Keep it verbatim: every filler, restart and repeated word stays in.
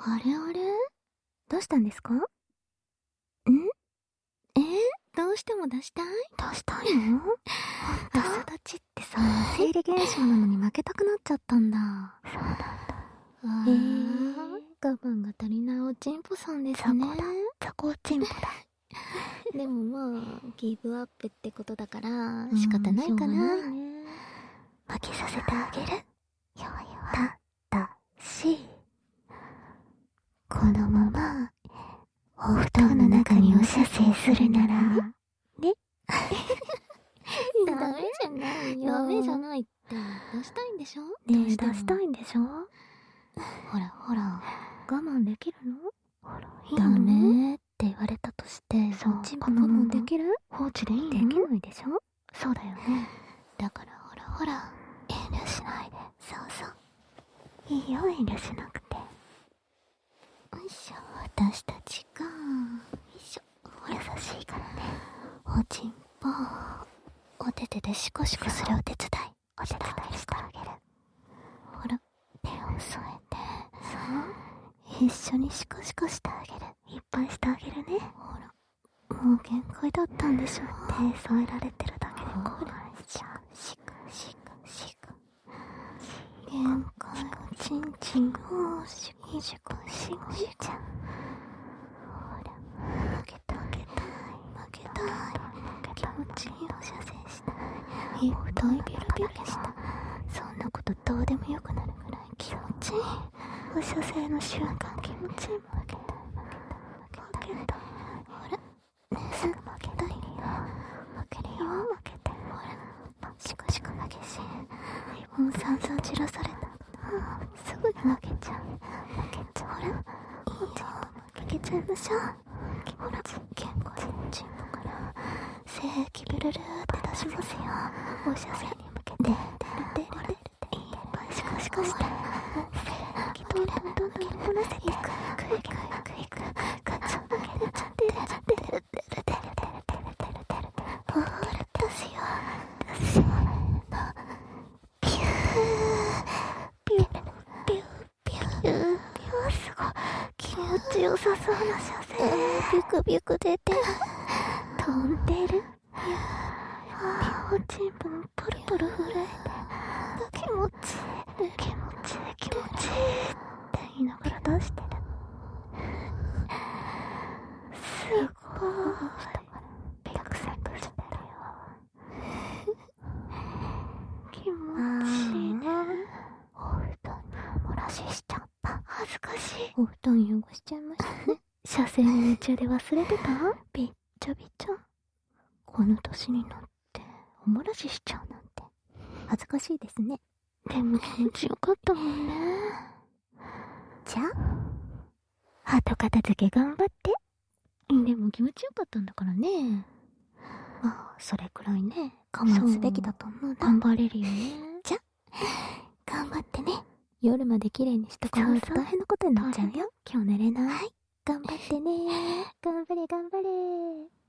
あれあれ、どうしたんですか？ん？えー、どうしても出したい？出したいの？朝立ちってさ、生理現象なのに負けたくなっちゃったんだ。そうなんだ。えー、我慢が足りないおちんぽさんですね。ザコおちんぽだ。でもまあ、ギブアップってことだから、仕方ないかな。負けさせてあげる。弱々。ただし、このまま、お布団の中にお射精するなら、ね。ダメじゃないよ。ダメじゃないって、出したいんでしょ？ねえ、出したいんでしょ？ほらほら、我慢できるの？ほら、いいの？ダメって言われたとして、そっちも我慢できる？放置でいいの？できないでしょ？そうだよね。だからほらほら、遠慮しないで。そうそう。いいよ、遠慮しなくて。よいしょ、私たちが、よいしょ、優しいからね。おちんぽ、おててでシコシコするお手伝い。お手伝いしてあげる。ほら、手を添えて、そう、一緒にシコシコしてあげる。いっぱいしてあげるね。ほら、もう限界だったんでしょ。手添えられてるだけでこれシコシコシコシコ。限界おちんちんをシコシコシコシコ。ほら、負けた負けたい負けたい。気持ちいいお射精したい。いっぱいビルビルした。そんなことどうでもよくなるくらい気持ちいい。お射精の瞬間気持ちいい。負けたい負けたい負けたい。ほら、ねえすぐ負けたいよ。負けるよ負けて。ほら、シコシコ激しい。もう散々散らされた。すぐに負けちゃう。負けちゃう。ほら、いいよ負けちゃいましょう。ほら、健康チンポから精液ブルルーって出しますよ。お射精に向けて出る出る出る出る。いっぱいシコシコして、精液どんどんどんどん漏らせていく。いくいくいくいく。ガチャン出るちゃん出るちゃん出る出る出る出る出る出る出る。ほら出すよ。出すよ。ピューピューピューピューピュー。すごい気持ちよさそうな射精。ビュクビュク出てる。飛んでる。あー、おちんぽもポロポロ震えて、気持ちいい気持ちいい気持ちいいって言いながら出してる。すごいビクセクしてるよ。気持ちいいね。お布団にお漏らししちゃった。恥ずかしい。お布団汚しちゃいましたね。射精に夢中で忘れてた？びっちょびちょ。この年になってお漏らししちゃうなんて恥ずかしいですね。でも気持ちよかったもんね。じゃあ後片付け頑張って。でも気持ちよかったんだからね。まあそれくらいね我慢すべきだと思うな。頑張れるよね。じゃ頑張ってね。夜まで綺麗にしとかないと大変なことになっちゃうよ。今日寝れない。はい、頑張ってね。頑張れ頑張れ。